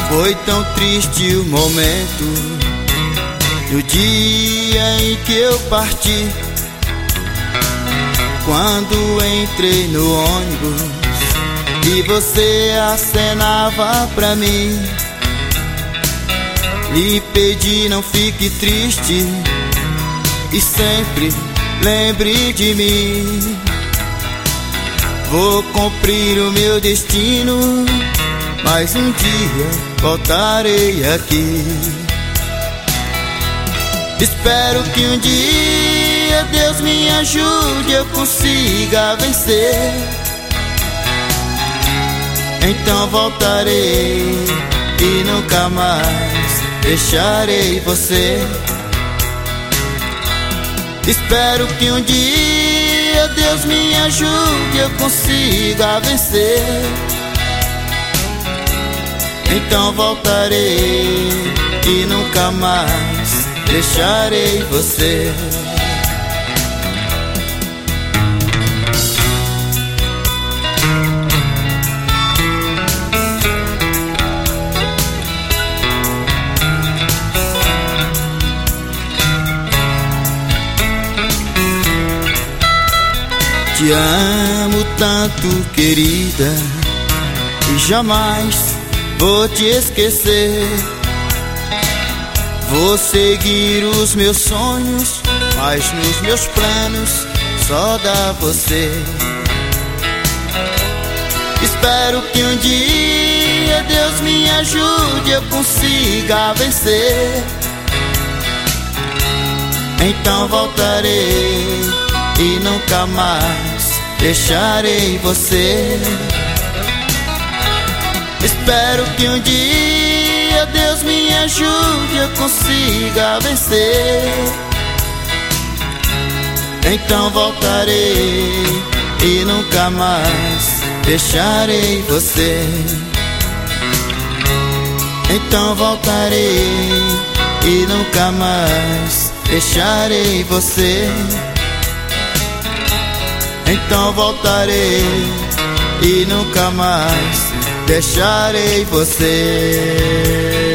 Foi tão triste o momento, no dia em que eu parti. Quando entrei no ônibus e você acenava pra mim, lhe pedi não fique triste e sempre lembre de mim. Vou cumprir o meu destino, mas um dia voltarei aqui. Espero que um dia Deus me ajude, eu consiga vencer. Então voltarei e nunca mais deixarei você. Espero que um dia Deus me ajude, eu consiga vencer. Então voltarei e nunca mais deixarei você. Te amo tanto, querida, e jamais vou te esquecer. Vou seguir os meus sonhos, mas nos meus planos só dá você. Espero que um dia Deus me ajude, eu consiga vencer. Então voltarei e nunca mais deixarei você. Espero que um dia Deus me ajude, eu consiga vencer. Então voltarei e nunca mais deixarei você. Então voltarei e nunca mais deixarei você. Então voltarei e nunca mais deixarei você.